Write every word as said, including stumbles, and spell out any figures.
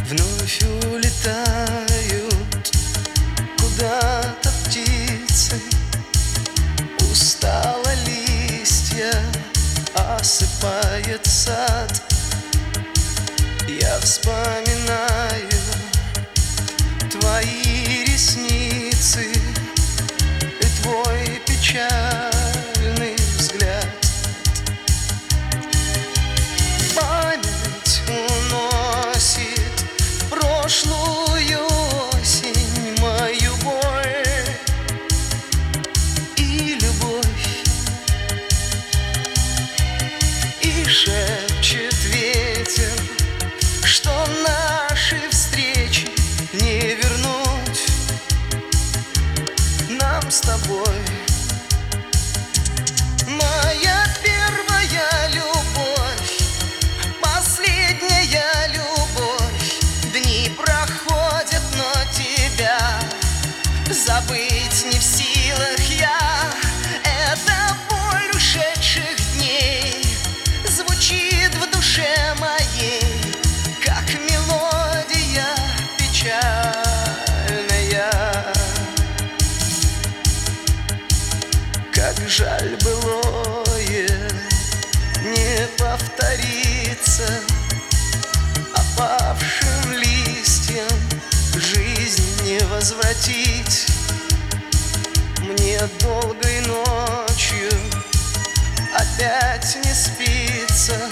Вновь улетают куда-то птицы, устало листья осыпает сад. Я вспоминаю твои ресницы и твой печальный взгляд. Память уносит в прошлую осень мою боль и любовь, и шепчет ветер, что наши встречи не вернуть нам с тобой. Моя первая любовь, последняя любовь. Дни проходят, но тебя забыть не в силах я. Это боль ушедших дней звучит в душе моей, как мелодия печальная. Как жаль былое не повторится, опавшим листьям жизнь не возвратить. Мне долгой ночью опять не спится,